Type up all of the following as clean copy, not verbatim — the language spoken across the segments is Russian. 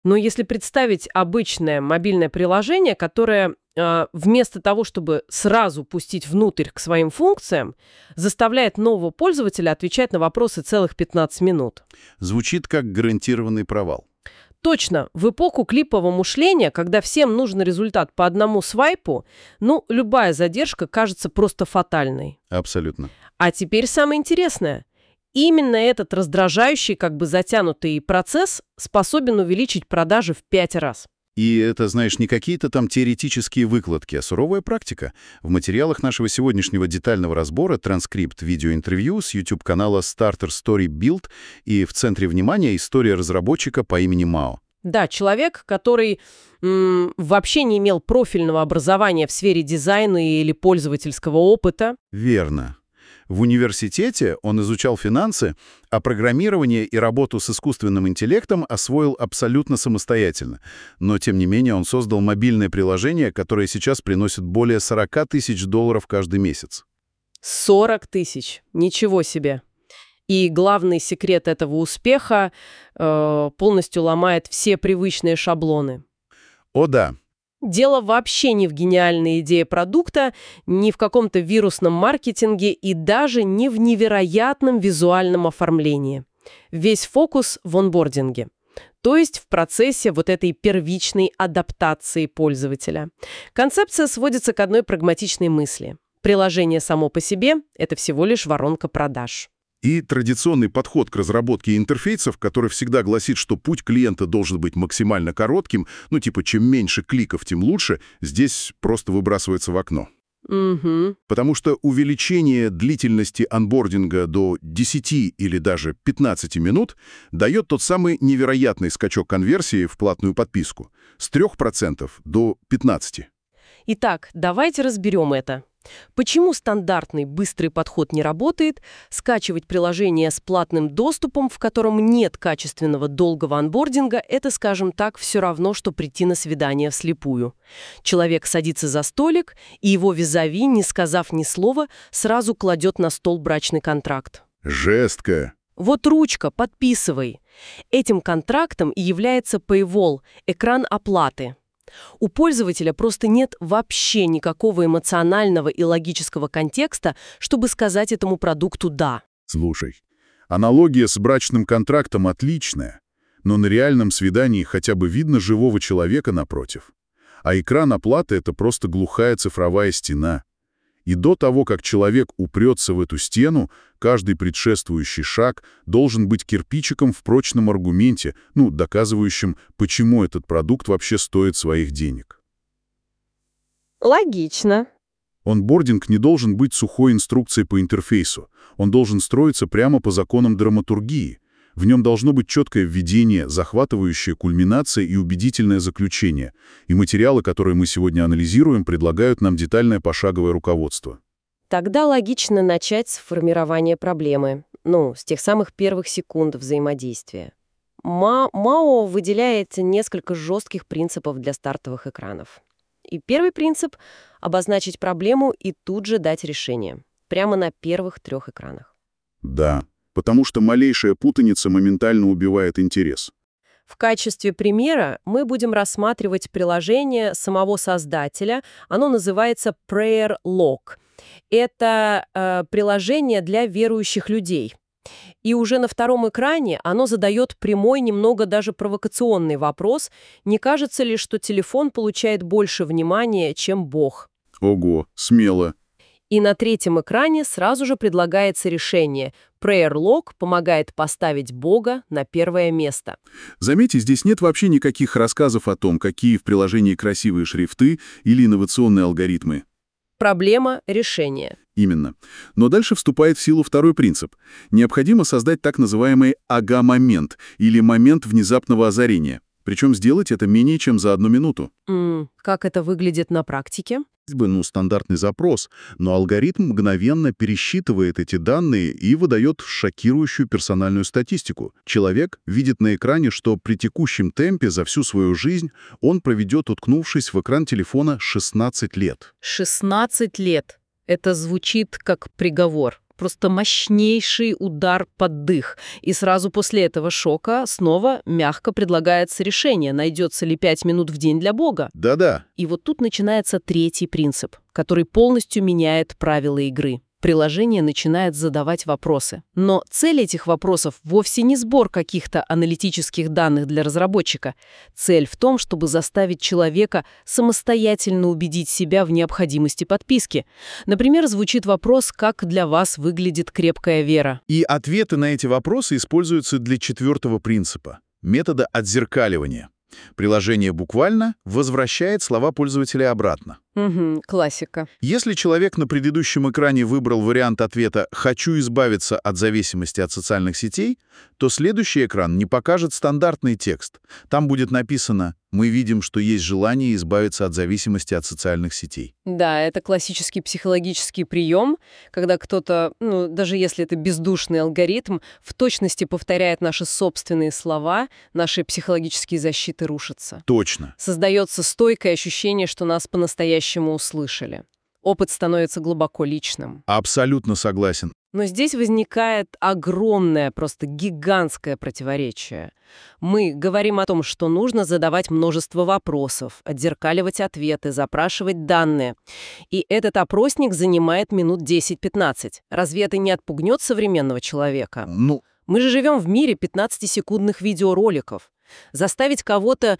Но если представить обычное мобильное приложение, которое вместо того, чтобы сразу пустить внутрь к своим функциям, заставляет нового пользователя отвечать на вопросы целых 15 минут. Звучит как гарантированный провал. Точно, в эпоху клипового мышления, когда всем нужен результат по одному свайпу, любая задержка кажется просто фатальной. Абсолютно. А теперь самое интересное. Именно этот раздражающий, как бы затянутый процесс способен увеличить продажи в 5 раз. И это, знаешь, не какие-то там теоретические выкладки, а суровая практика. В материалах нашего сегодняшнего детального разбора транскрипт видеоинтервью с YouTube-канала Starter Story Build, и в центре внимания история разработчика по имени Мао. Да, человек, который вообще не имел профильного образования в сфере дизайна или пользовательского опыта. Верно. В университете он изучал финансы, а программирование и работу с искусственным интеллектом освоил абсолютно самостоятельно. Но, тем не менее, он создал мобильное приложение, которое сейчас приносит более 40 тысяч долларов каждый месяц. 40 тысяч. Ничего себе. И главный секрет этого успеха полностью ломает все привычные шаблоны. О да. Дело вообще не в гениальной идее продукта, не в каком-то вирусном маркетинге и даже не в невероятном визуальном оформлении. Весь фокус в онбординге, то есть в процессе вот этой первичной адаптации пользователя. Концепция сводится к одной прагматичной мысли. Приложение само по себе – это всего лишь воронка продаж. И традиционный подход к разработке интерфейсов, который всегда гласит, что путь клиента должен быть максимально коротким, чем меньше кликов, тем лучше, здесь просто выбрасывается в окно. Угу. Потому что увеличение длительности онбординга до 10 или даже 15 минут дает тот самый невероятный скачок конверсии в платную подписку с 3% до 15%. Итак, давайте разберем это. Почему стандартный быстрый подход не работает? Скачивать приложение с платным доступом, в котором нет качественного долгого онбординга, это, скажем так, все равно, что прийти на свидание вслепую. Человек садится за столик, и его визави, не сказав ни слова, сразу кладет на стол брачный контракт. Жестко. Вот ручка, подписывай. Этим контрактом и является Paywall, экран оплаты. У пользователя просто нет вообще никакого эмоционального и логического контекста, чтобы сказать этому продукту «да». Слушай, аналогия с брачным контрактом отличная, но на реальном свидании хотя бы видно живого человека напротив. А экран оплаты — это просто глухая цифровая стена. И до того, как человек упрется в эту стену, каждый предшествующий шаг должен быть кирпичиком в прочном аргументе, доказывающим, почему этот продукт вообще стоит своих денег. Логично. Онбординг не должен быть сухой инструкцией по интерфейсу. Он должен строиться прямо по законам драматургии. В нем должно быть четкое введение, захватывающая кульминация и убедительное заключение. И материалы, которые мы сегодня анализируем, предлагают нам детальное пошаговое руководство. Тогда логично начать с формирования проблемы, с тех самых первых секунд взаимодействия. Мао выделяет несколько жестких принципов для стартовых экранов. И первый принцип – обозначить проблему и тут же дать решение. Прямо на первых 3 экранах. Да. Потому что малейшая путаница моментально убивает интерес. В качестве примера мы будем рассматривать приложение самого создателя. Оно называется Prayer Log. Это приложение для верующих людей. И уже на 2 экране оно задает прямой, немного даже провокационный вопрос: не кажется ли, что телефон получает больше внимания, чем Бог? Ого, смело. И на 3 экране сразу же предлагается решение. Prayer Log помогает поставить Бога на первое место. Заметьте, здесь нет вообще никаких рассказов о том, какие в приложении красивые шрифты или инновационные алгоритмы. Проблема решения. Именно. Но дальше вступает в силу 2 принцип. Необходимо создать так называемый ага-момент или момент внезапного озарения. Причем сделать это менее чем за 1 минуту. Как это выглядит на практике? Стандартный запрос, но алгоритм мгновенно пересчитывает эти данные и выдает шокирующую персональную статистику. Человек видит на экране, что при текущем темпе за всю свою жизнь он проведет, уткнувшись в экран телефона, 16 лет. 16 лет. Это звучит как приговор. просто мощнейший удар под дых. И сразу после этого шока снова мягко предлагается решение, найдется ли 5 минут в день для Бога. Да-да. И вот тут начинается третий принцип, который полностью меняет правила игры. Приложение начинает задавать вопросы. Но цель этих вопросов вовсе не сбор каких-то аналитических данных для разработчика. Цель в том, чтобы заставить человека самостоятельно убедить себя в необходимости подписки. Например, звучит вопрос, как для вас выглядит крепкая вера. И ответы на эти вопросы используются для четвертого принципа — метода отзеркаливания. Приложение буквально возвращает слова пользователя обратно. Угу, классика. Если человек на предыдущем экране выбрал вариант ответа «хочу избавиться от зависимости от социальных сетей», то следующий экран не покажет стандартный текст. Там будет написано «Мы видим, что есть желание избавиться от зависимости от социальных сетей». Да, это классический психологический прием, когда кто-то, даже если это бездушный алгоритм, в точности повторяет наши собственные слова, наши психологические защиты рушатся. Точно. Создается стойкое ощущение, что нас по-настоящему услышали. Опыт становится глубоко личным. Абсолютно согласен. Но здесь возникает огромное, просто гигантское противоречие. Мы говорим о том, что нужно задавать множество вопросов, отзеркаливать ответы, запрашивать данные. И этот опросник занимает минут 10-15. Разве это не отпугнет современного человека? Мы же живем в мире 15-секундных видеороликов. Заставить кого-то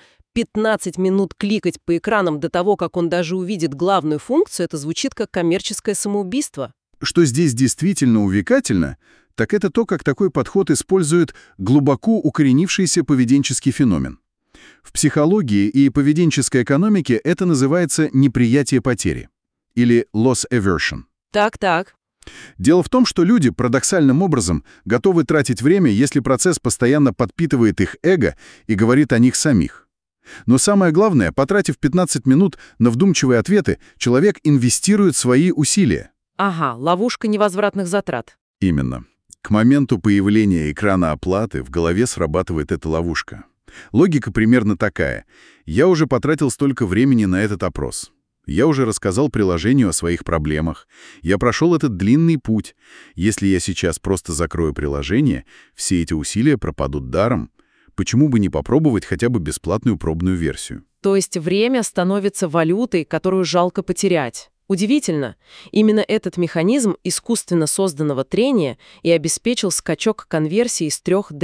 15 минут кликать по экранам до того, как он даже увидит главную функцию, это звучит как коммерческое самоубийство. Что здесь действительно увлекательно, так это то, как такой подход использует глубоко укоренившийся поведенческий феномен. В психологии и поведенческой экономике это называется неприятие потери, или loss aversion. Так. Дело в том, что люди парадоксальным образом готовы тратить время, если процесс постоянно подпитывает их эго и говорит о них самих. Но самое главное, потратив 15 минут на вдумчивые ответы, человек инвестирует свои усилия. Ага, ловушка невозвратных затрат. Именно. К моменту появления экрана оплаты в голове срабатывает эта ловушка. Логика примерно такая. Я уже потратил столько времени на этот опрос. Я уже рассказал приложению о своих проблемах. Я прошел этот длинный путь. Если я сейчас просто закрою приложение, все эти усилия пропадут даром. Почему бы не попробовать хотя бы бесплатную пробную версию? То есть время становится валютой, которую жалко потерять. Удивительно. Именно этот механизм искусственно созданного трения и обеспечил скачок конверсии с 3 до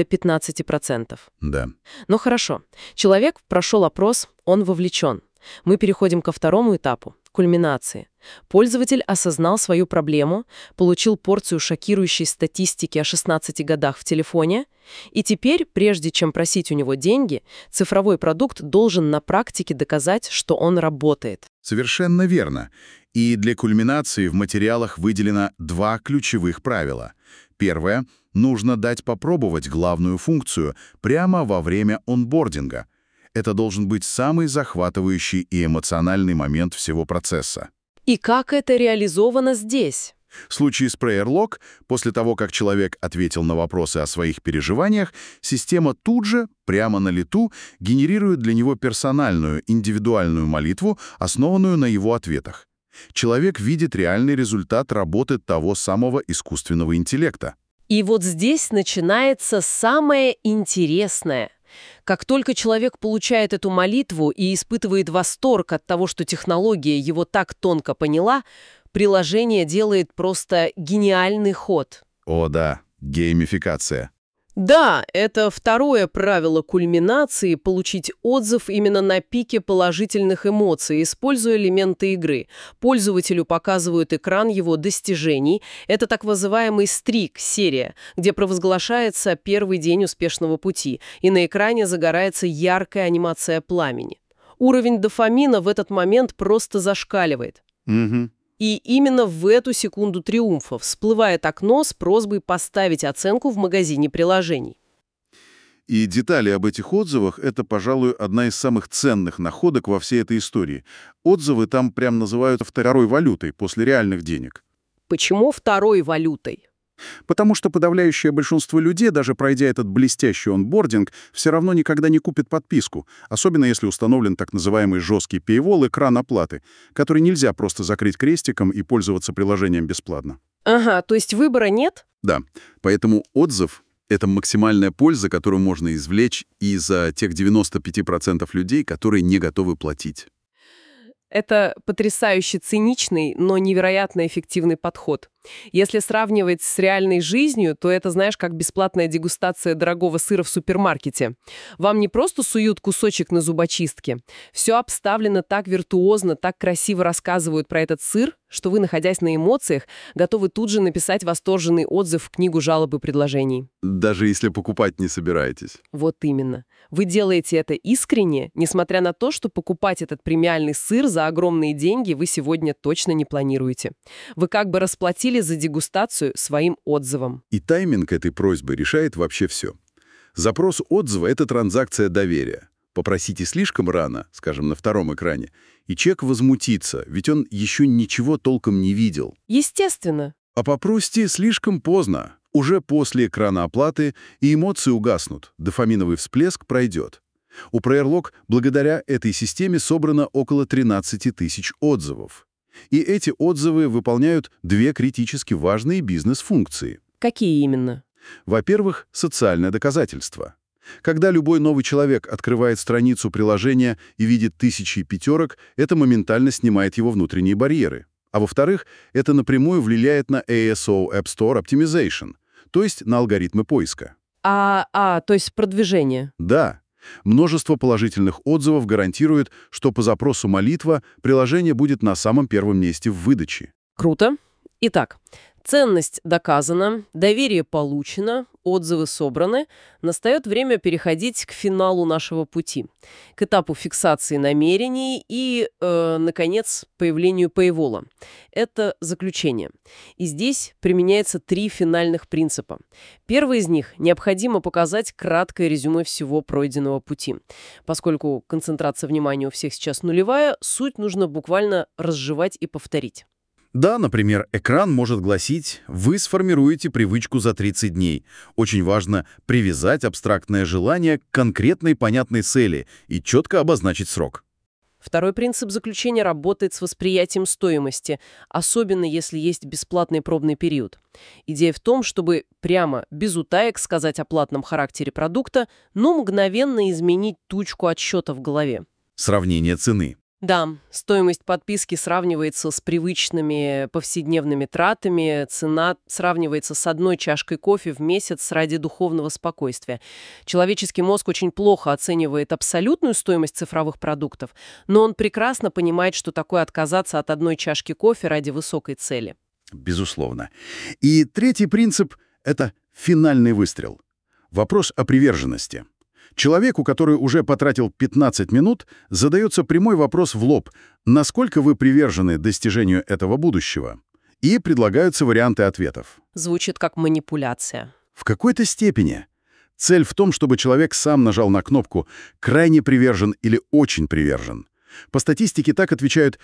15%. Да. Но хорошо. Человек прошел опрос, он вовлечен. Мы переходим ко второму этапу – кульминации. Пользователь осознал свою проблему, получил порцию шокирующей статистики о 16 годах в телефоне, и теперь, прежде чем просить у него деньги, цифровой продукт должен на практике доказать, что он работает. Совершенно верно. И для кульминации в материалах выделено 2 ключевых правила. Первое – нужно дать попробовать главную функцию прямо во время онбординга. Это должен быть самый захватывающий и эмоциональный момент всего процесса. И как это реализовано здесь? В случае с PrayerLog, после того, как человек ответил на вопросы о своих переживаниях, система тут же, прямо на лету, генерирует для него персональную, индивидуальную молитву, основанную на его ответах. Человек видит реальный результат работы того самого искусственного интеллекта. И вот здесь начинается самое интересное. Как только человек получает эту молитву и испытывает восторг от того, что технология его так тонко поняла, приложение делает просто гениальный ход. О да, геймификация. Да, это второе правило кульминации – получить отзыв именно на пике положительных эмоций, используя элементы игры. Пользователю показывают экран его достижений. Это так называемый стрик, серия, где провозглашается первый день успешного пути, и на экране загорается яркая анимация пламени. Уровень дофамина в этот момент просто зашкаливает. Угу. И именно в эту секунду триумфа всплывает окно с просьбой поставить оценку в магазине приложений. И детали об этих отзывах — это, пожалуй, одна из самых ценных находок во всей этой истории. Отзывы там прям называют второй валютой после реальных денег. Почему второй валютой? Потому что подавляющее большинство людей, даже пройдя этот блестящий онбординг, все равно никогда не купит подписку, особенно если установлен так называемый жесткий paywall, экран оплаты, который нельзя просто закрыть крестиком и пользоваться приложением бесплатно. Ага, то есть выбора нет? Да, поэтому отзыв — это максимальная польза, которую можно извлечь из тех 95% людей, которые не готовы платить. Это потрясающе циничный, но невероятно эффективный подход. Если сравнивать с реальной жизнью, то это, знаешь, как бесплатная дегустация дорогого сыра в супермаркете. Вам не просто суют кусочек на зубочистке. Все обставлено так виртуозно, так красиво рассказывают про этот сыр, что вы, находясь на эмоциях, готовы тут же написать восторженный отзыв в книгу жалоб и предложений. Даже если покупать не собираетесь. Вот именно. Вы делаете это искренне, несмотря на то, что покупать этот премиальный сыр за огромные деньги вы сегодня точно не планируете. Вы как бы расплатили за дегустацию своим отзывом. И тайминг этой просьбы решает вообще все. Запрос отзыва — это транзакция доверия. Попросите слишком рано, скажем, на втором экране, и человек возмутится, ведь он еще ничего толком не видел. Естественно. А попросите слишком поздно, уже после экрана оплаты, и эмоции угаснут, дофаминовый всплеск пройдет. У PrayerLog благодаря этой системе собрано около 13 тысяч отзывов. И эти отзывы выполняют две критически важные бизнес-функции. Какие именно? Во-первых, социальное доказательство. Когда любой новый человек открывает страницу приложения и видит тысячи пятерок, это моментально снимает его внутренние барьеры. А во-вторых, это напрямую влияет на ASO App Store Optimization, то есть на алгоритмы поиска. То есть продвижение. Да. Множество положительных отзывов гарантирует, что по запросу «молитва» приложение будет на самом первом месте в выдаче. Круто. Итак, ценность доказана, доверие получено, отзывы собраны. Настает время переходить к финалу нашего пути, к этапу фиксации намерений и, наконец, появлению paywall. Это заключение. И здесь применяется 3 финальных принципа. Первый из них — необходимо показать краткое резюме всего пройденного пути. Поскольку концентрация внимания у всех сейчас нулевая, суть нужно буквально разжевать и повторить. Да, например, экран может гласить «Вы сформируете привычку за 30 дней». Очень важно привязать абстрактное желание к конкретной понятной цели и четко обозначить срок. Второй принцип заключения работает с восприятием стоимости, особенно если есть бесплатный пробный период. Идея в том, чтобы прямо, без утаек сказать о платном характере продукта, но мгновенно изменить тучку отсчета в голове. Сравнение цены. Да, стоимость подписки сравнивается с привычными повседневными тратами, цена сравнивается с одной чашкой кофе в месяц ради духовного спокойствия. Человеческий мозг очень плохо оценивает абсолютную стоимость цифровых продуктов, но он прекрасно понимает, что такое отказаться от одной чашки кофе ради высокой цели. Безусловно. И третий принцип — это финальный выстрел. Вопрос о приверженности. Человеку, который уже потратил 15 минут, задается прямой вопрос в лоб: насколько вы привержены достижению этого будущего? И предлагаются варианты ответов. Звучит как манипуляция. В какой-то степени. Цель в том, чтобы человек сам нажал на кнопку «крайне привержен» или «очень привержен». По статистике так отвечают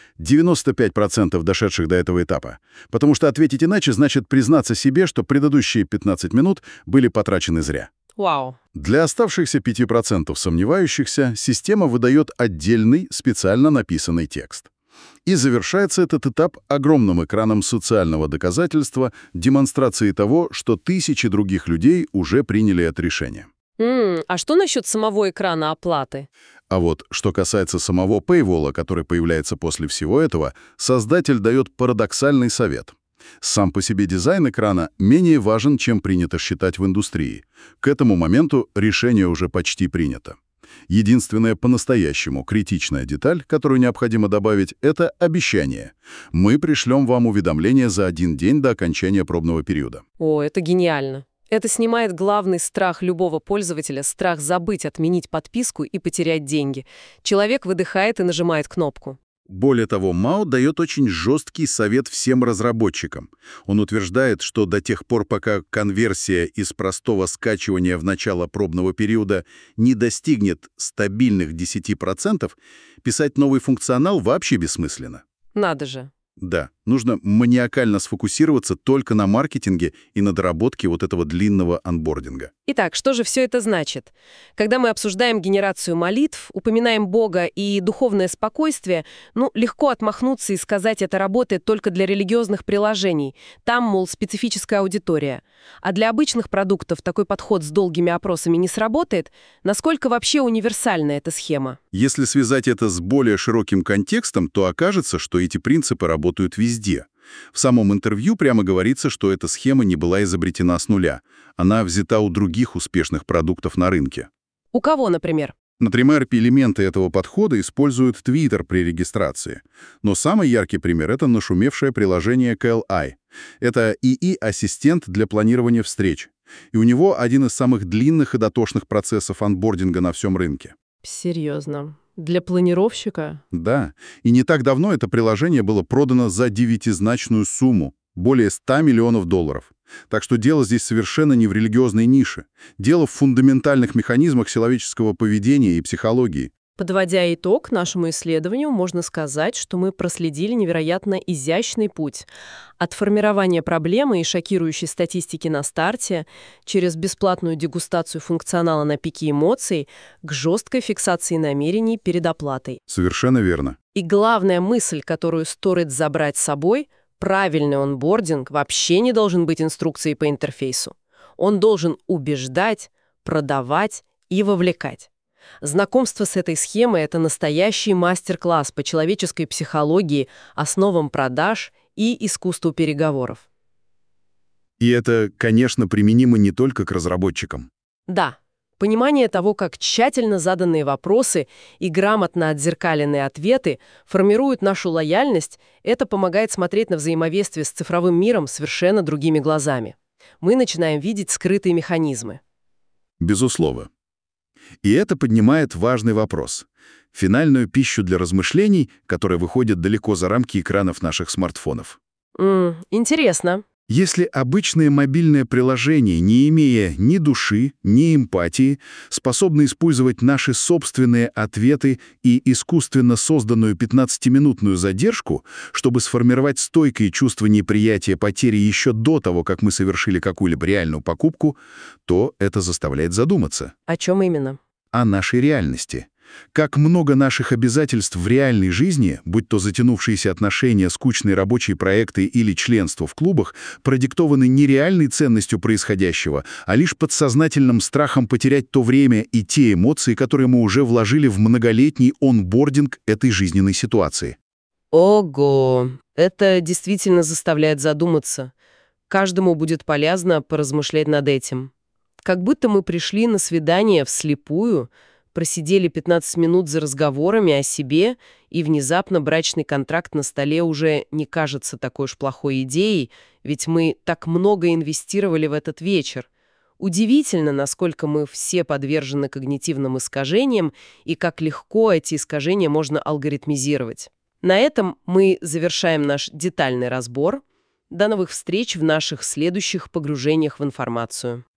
95% дошедших до этого этапа. Потому что ответить иначе значит признаться себе, что предыдущие 15 минут были потрачены зря. Вау. Для оставшихся 5% сомневающихся система выдает отдельный, специально написанный текст. И завершается этот этап огромным экраном социального доказательства, демонстрацией того, что тысячи других людей уже приняли это решение. А что насчет самого экрана оплаты? А вот что касается самого paywall, который появляется после всего этого, создатель дает парадоксальный совет. Сам по себе дизайн экрана менее важен, чем принято считать в индустрии. К этому моменту решение уже почти принято. Единственная по-настоящему критичная деталь, которую необходимо добавить, это обещание. Мы пришлем вам уведомление за 1 день до окончания пробного периода. О, это гениально. Это снимает главный страх любого пользователя — страх забыть отменить подписку и потерять деньги. Человек выдыхает и нажимает кнопку. Более того, МАО дает очень жесткий совет всем разработчикам. Он утверждает, что до тех пор, пока конверсия из простого скачивания в начало пробного периода не достигнет стабильных 10%, писать новый функционал вообще бессмысленно. Надо же. Да. Нужно маниакально сфокусироваться только на маркетинге и на доработке вот этого длинного онбординга. Итак, что же все это значит? Когда мы обсуждаем генерацию молитв, упоминаем Бога и духовное спокойствие, легко отмахнуться и сказать, это работает только для религиозных приложений. Там, мол, специфическая аудитория. А для обычных продуктов такой подход с долгими опросами не сработает? Насколько вообще универсальна эта схема? Если связать это с более широким контекстом, то окажется, что эти принципы работают везде. В самом интервью прямо говорится, что эта схема не была изобретена с нуля. Она взята у других успешных продуктов на рынке. У кого, например? Например, элементы этого подхода используют Twitter при регистрации. Но самый яркий пример — это нашумевшее приложение CalI. Это ИИ-ассистент для планирования встреч. И у него один из самых длинных и дотошных процессов онбординга на всем рынке. Серьезно? Для планировщика? Да, и не так давно это приложение было продано за 9-значную сумму, более $100 миллионов. Так что дело здесь совершенно не в религиозной нише. Дело в фундаментальных механизмах человеческого поведения и психологии. Подводя итог нашему исследованию, можно сказать, что мы проследили невероятно изящный путь от формирования проблемы и шокирующей статистики на старте через бесплатную дегустацию функционала на пике эмоций к жесткой фиксации намерений перед оплатой. Совершенно верно. И главная мысль, которую стоит забрать с собой – правильный онбординг вообще не должен быть инструкцией по интерфейсу. Он должен убеждать, продавать и вовлекать. Знакомство с этой схемой – это настоящий мастер-класс по человеческой психологии, основам продаж и искусству переговоров. И это, конечно, применимо не только к разработчикам. Да, понимание того, как тщательно заданные вопросы и грамотно отзеркаленные ответы формируют нашу лояльность, это помогает смотреть на взаимодействие с цифровым миром совершенно другими глазами. Мы начинаем видеть скрытые механизмы. Безусловно. И это поднимает важный вопрос. Финальную пищу для размышлений, которая выходит далеко за рамки экранов наших смартфонов. Интересно. Если обычное мобильное приложение, не имея ни души, ни эмпатии, способно использовать наши собственные ответы и искусственно созданную 15-минутную задержку, чтобы сформировать стойкое чувство неприятия потери еще до того, как мы совершили какую-либо реальную покупку, то это заставляет задуматься. О чем именно? О нашей реальности. Как много наших обязательств в реальной жизни, будь то затянувшиеся отношения, скучные рабочие проекты или членство в клубах, продиктованы не реальной ценностью происходящего, а лишь подсознательным страхом потерять то время и те эмоции, которые мы уже вложили в многолетний онбординг этой жизненной ситуации. Ого! Это действительно заставляет задуматься. Каждому будет полезно поразмышлять над этим. Как будто мы пришли на свидание вслепую, просидели 15 минут за разговорами о себе, и внезапно брачный контракт на столе уже не кажется такой уж плохой идеей, ведь мы так много инвестировали в этот вечер. Удивительно, насколько мы все подвержены когнитивным искажениям и как легко эти искажения можно алгоритмизировать. На этом мы завершаем наш детальный разбор. До новых встреч в наших следующих погружениях в информацию.